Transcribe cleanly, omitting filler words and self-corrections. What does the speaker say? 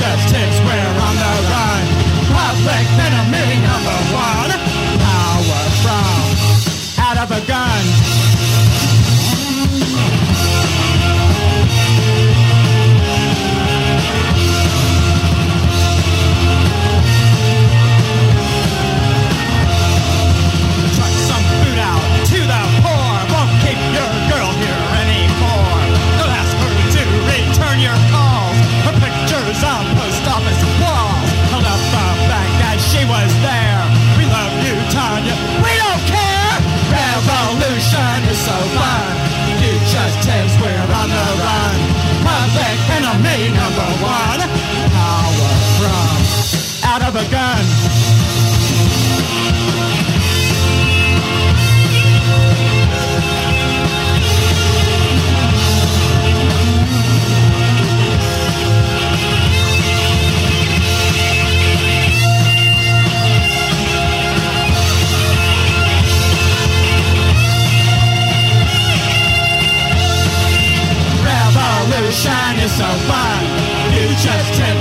justice, we're on the run. Public enemy number one. Power from out of a gun. Truck some food out to the poor. Won't keep your girl here anymore. Don't ask her to return your calls. Her pictures on post office walls. Held up the bank as she was there. We love you, Tanya. We don't care. Revolution is so fun. You just tips, we're on the run. Public enemy number one. Power from out of a gun. Revolution is so fun. You just